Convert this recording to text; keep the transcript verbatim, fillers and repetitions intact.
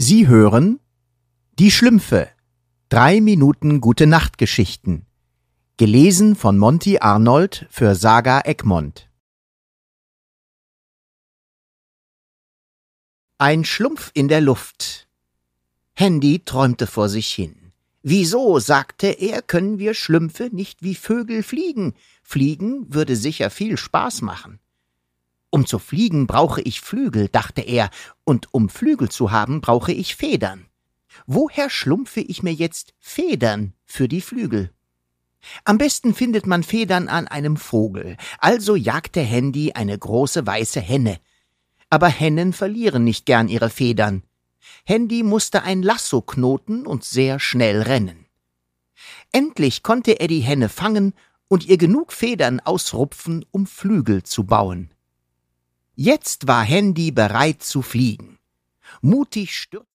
Sie hören Die Schlümpfe. Drei Minuten Gute-Nacht-Geschichten. Gelesen von Monty Arnold für Saga Egmont. Ein Schlumpf in der Luft. Handy träumte vor sich hin. »Wieso«, sagte er, »können wir Schlümpfe nicht wie Vögel fliegen? Fliegen würde sicher viel Spaß machen.« »Um zu fliegen brauche ich Flügel«, dachte er, »und um Flügel zu haben, brauche ich Federn. Woher schlumpfe ich mir jetzt Federn für die Flügel?« Am besten findet man Federn an einem Vogel, also jagte Handy eine große weiße Henne. Aber Hennen verlieren nicht gern ihre Federn. Handy musste ein Lasso knoten und sehr schnell rennen. Endlich konnte er die Henne fangen und ihr genug Federn ausrupfen, um Flügel zu bauen. Jetzt war Handy bereit zu fliegen. Mutig stürzte